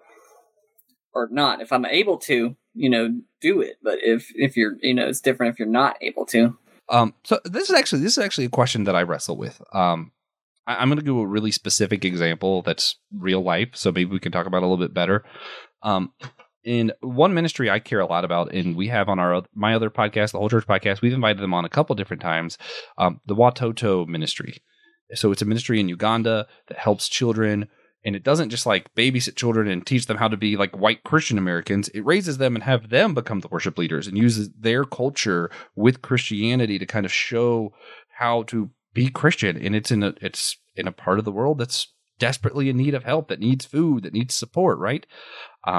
or not? If I'm able to, you know, do it. But if, if you're, you know, it's different if you're not able to. Um, so this is actually, this is actually a question that I wrestle with. Um, I, I'm going to give a really specific example that's real life, so maybe we can talk about it a little bit better. Um, in one ministry I care a lot about, and we have on our my other podcast, the Whole Church Podcast, we've invited them on a couple different times, um, the Watoto ministry. So it's a ministry in Uganda that helps children, and it doesn't just like babysit children and teach them how to be like white Christian Americans. It raises them and have them become the worship leaders and uses their culture with Christianity to kind of show how to be Christian. And it's in a it's in a part of the world that's desperately in need of help, that needs food, that needs support, right? Um,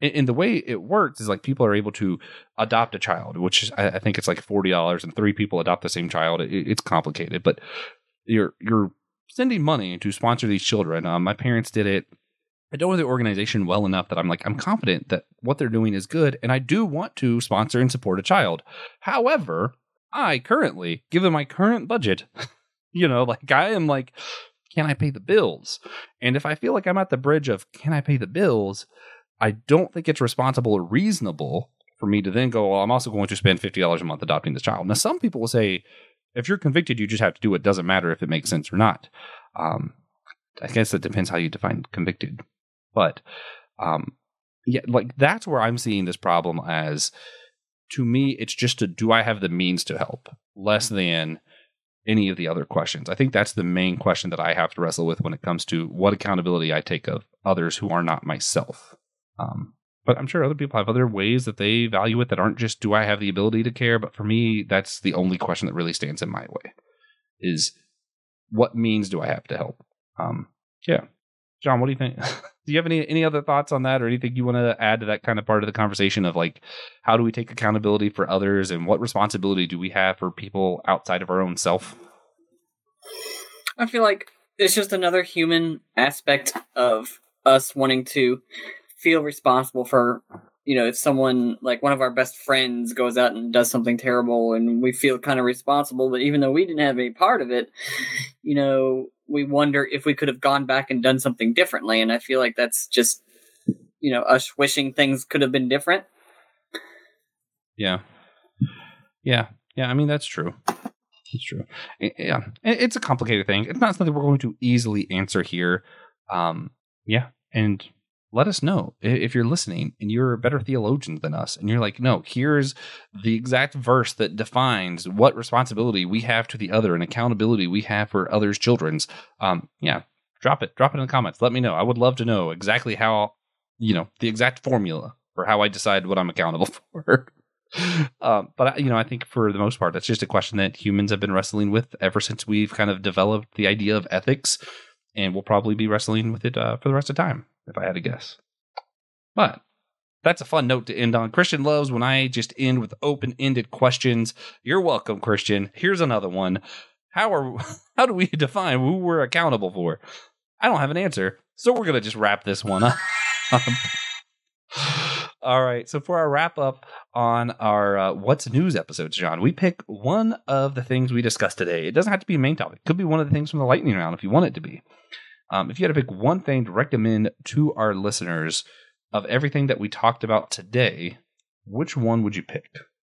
and, and the way it works is like people are able to adopt a child, which is, I, I think it's like forty dollars, and three people adopt the same child. It, it's complicated, but you're you're sending money to sponsor these children. Um, my parents did it. I don't know the organization well enough that I'm like, I'm confident that what they're doing is good, and I do want to sponsor and support a child. However, I currently, given my current budget, you know, like I am like, can I pay the bills? And if I feel like I'm at the bridge of, can I pay the bills? I don't think it's responsible or reasonable for me to then go, well, I'm also going to spend fifty dollars a month adopting this child. Now, some people will say, if you're convicted, you just have to do it. It doesn't matter if it makes sense or not. Um, I guess it depends how you define convicted. But um, yeah, like that's where I'm seeing this problem as, to me, it's just a, do I have the means to help? Less than any of the other questions. I think that's the main question that I have to wrestle with when it comes to what accountability I take of others who are not myself. Um, but I'm sure other people have other ways that they value it that aren't just, do I have the ability to care? But for me, that's the only question that really stands in my way, is what means do I have to help? Um, yeah. John, what do you think? Do you have any, any other thoughts on that, or anything you want to add to that kind of part of the conversation of like, how do we take accountability for others, and what responsibility do we have for people outside of our own self? I feel like it's just another human aspect of us wanting to feel responsible for, you know, if someone, like one of our best friends goes out and does something terrible, and we feel kind of responsible, but even though we didn't have any part of it, you know, we wonder if we could have gone back and done something differently. And I feel like that's just, you know, us wishing things could have been different. Yeah. Yeah. Yeah. I mean, that's true. It's true. Yeah. It's a complicated thing. It's not something we're going to easily answer here. Um, yeah. And let us know if you're listening and you're a better theologian than us, and you're like, no, here's the exact verse that defines what responsibility we have to the other and accountability we have for others' children's. Um, yeah, drop it. Drop it in the comments. Let me know. I would love to know exactly how, you know, the exact formula for how I decide what I'm accountable for. um, but, you know, I think for the most part, that's just a question that humans have been wrestling with ever since we've kind of developed the idea of ethics, and we'll probably be wrestling with it uh, for the rest of time, if I had to guess. But that's a fun note to end on. Christian loves when I just end with open-ended questions. You're welcome, Christian. Here's another one. How are how do we define who we're accountable for? I don't have an answer, so we're going to just wrap this one up. All right, so for our wrap-up on our uh, What's News episodes, John, we pick one of the things we discussed today. It doesn't have to be a main topic. It could be one of the things from the lightning round if you want it to be. Um, if you had to pick one thing to recommend to our listeners of everything that we talked about today, which one would you pick?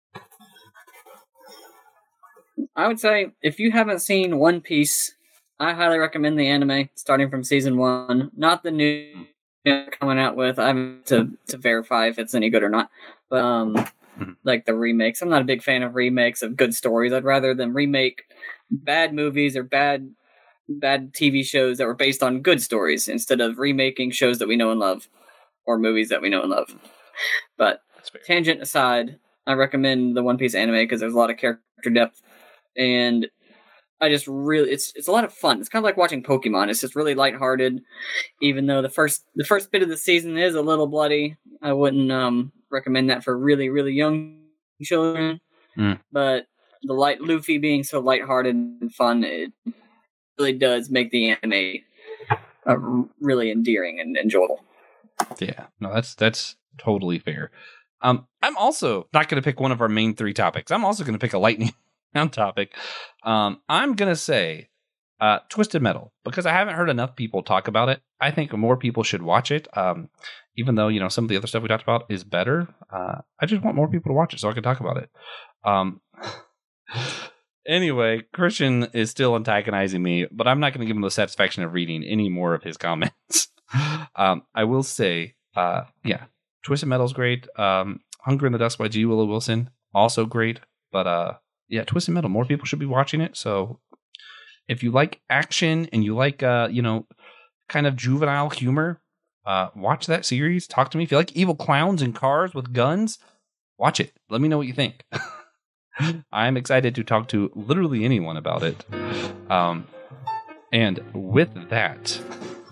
I would say, if you haven't seen One Piece, I highly recommend the anime, starting from season one. Not the new coming out with. I have to, to verify if it's any good or not. But, um, mm-hmm. like the remakes. I'm not a big fan of remakes of good stories. I'd rather than remake bad movies or bad bad T V shows that were based on good stories instead of remaking shows that we know and love, or movies that we know and love. But tangent aside, I recommend the One Piece anime because there's a lot of character depth, and I just really it's it's a lot of fun. It's kind of like watching Pokemon. It's just really lighthearted, even though the first the first bit of the season is a little bloody. I wouldn't um, recommend that for really really young children. Mm. But the light Luffy being so lighthearted and fun, it really does make the anime uh, really endearing and enjoyable. Yeah, no, that's that's totally fair. Um, I'm also not going to pick one of our main three topics. I'm also going to pick a lightning round topic. Um, I'm going to say uh, Twisted Metal, because I haven't heard enough people talk about it. I think more people should watch it. Um, even though, you know, some of the other stuff we talked about is better. Uh, I just want more people to watch it so I can talk about it. Um, Anyway, Christian is still antagonizing me, but I'm not going to give him the satisfaction of reading any more of his comments. um, I will say, uh, yeah, Twisted Metal's great. Um, Hunger in the Dust by G. Willow Wilson, also great. But uh, yeah, Twisted Metal, more people should be watching it. So if you like action and you like, uh, you know, kind of juvenile humor, uh, watch that series. Talk to me. If you like evil clowns in cars with guns, watch it. Let me know what you think. I'm excited to talk to literally anyone about it. Um, and with that,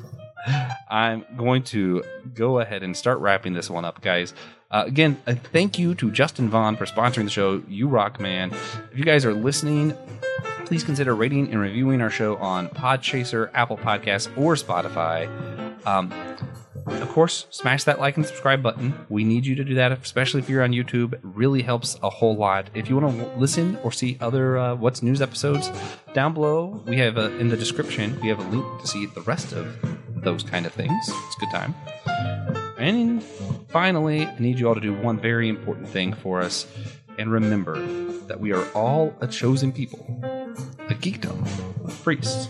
I'm going to go ahead and start wrapping this one up, guys. Uh, again, a thank you to Justin Vaughn for sponsoring the show. You rock, man. If you guys are listening, please consider rating and reviewing our show on Podchaser, Apple Podcasts, or Spotify. Um, of course, smash that like and subscribe button. We need you to do that, especially if you're on YouTube. It really helps a whole lot. If you want to listen or see other uh, What's News episodes, down below, we have a, in the description, we have a link to see the rest of those kind of things. It's a good time. And finally, I need you all to do one very important thing for us. And remember that we are all a chosen people, a geekdom of priests.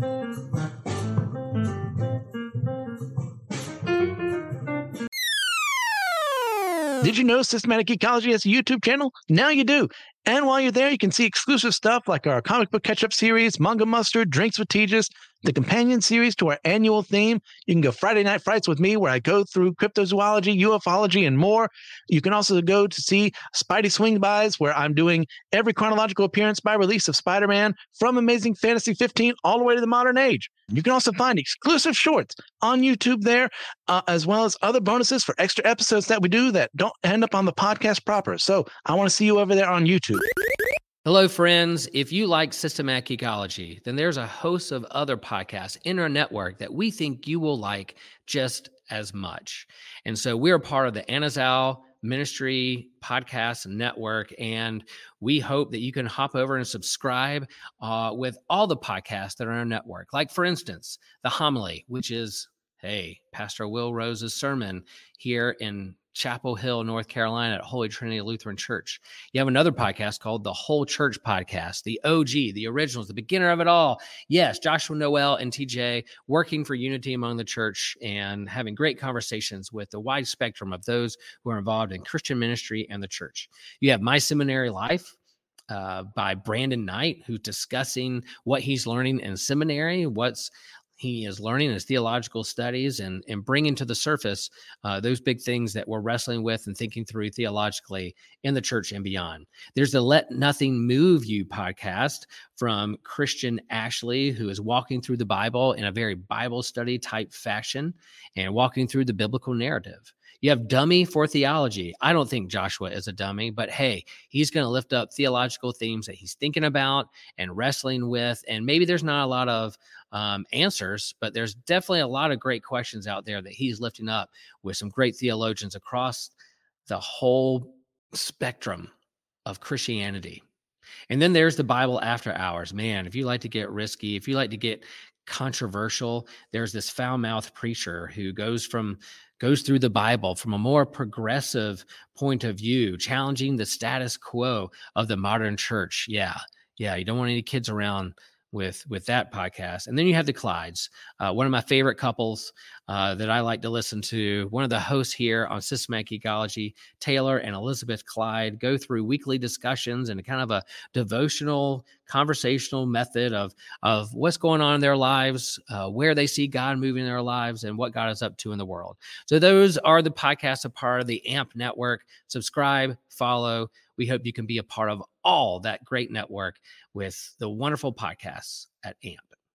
Did you know Systematic Geekology has a YouTube channel? Now you do. And while you're there, you can see exclusive stuff like our comic book catch-up series, Manga Mustard, Drinks with Tejas, the companion series to our annual theme. You can go Friday Night Frights with me, where I go through cryptozoology, ufology, and more. You can also go to see Spidey Swing Bys, where I'm doing every chronological appearance by release of Spider-Man from Amazing Fantasy fifteen all the way to the modern age. You can also find exclusive shorts on YouTube there, uh, as well as other bonuses for extra episodes that we do that don't end up on the podcast proper. So I want to see you over there on YouTube. Hello, friends. If you like Systematic Geekology, then there's a host of other podcasts in our network that we think you will like just as much. And so we're part of the Anazal Ministry Podcast Network, and we hope that you can hop over and subscribe uh, with all the podcasts that are on our network. Like, for instance, The Homily, which is, hey, Pastor Will Rose's sermon here in Chapel Hill, North Carolina at Holy Trinity Lutheran Church. You have another podcast called The Whole Church Podcast, the O G, the originals, the beginner of it all. Yes, Joshua Noel and T J working for unity among the church and having great conversations with the wide spectrum of those who are involved in Christian ministry and the church. You have My Seminary Life uh, by Brandon Knight, who's discussing what he's learning in seminary, what's he is learning his theological studies and, and bringing to the surface uh, those big things that we're wrestling with and thinking through theologically in the church and beyond. There's the Let Nothing Move You podcast from Christian Ashley, who is walking through the Bible in a very Bible study type fashion and walking through the biblical narrative. You have Dummy for Theology. I don't think Joshua is a dummy, but hey, he's going to lift up theological themes that he's thinking about and wrestling with. And maybe there's not a lot of um, answers, but there's definitely a lot of great questions out there that he's lifting up with some great theologians across the whole spectrum of Christianity. And then there's the Bible After Hours. Man, if you like to get risky, if you like to get controversial, there's this foul-mouthed preacher who goes from goes through the Bible from a more progressive point of view, challenging the status quo of the modern church. Yeah, yeah, you don't want any kids around with with that podcast. And then you have the Clydes, uh, one of my favorite couples uh, that I like to listen to. One of the hosts here on Systematic Geekology, Taylor and Elizabeth Clyde, go through weekly discussions and kind of a devotional, conversational method of, of what's going on in their lives, uh, where they see God moving in their lives, and what God is up to in the world. So those are the podcasts, a part of the A M P network. Subscribe, follow. We hope you can be a part of all that great network with the wonderful podcasts at A M P.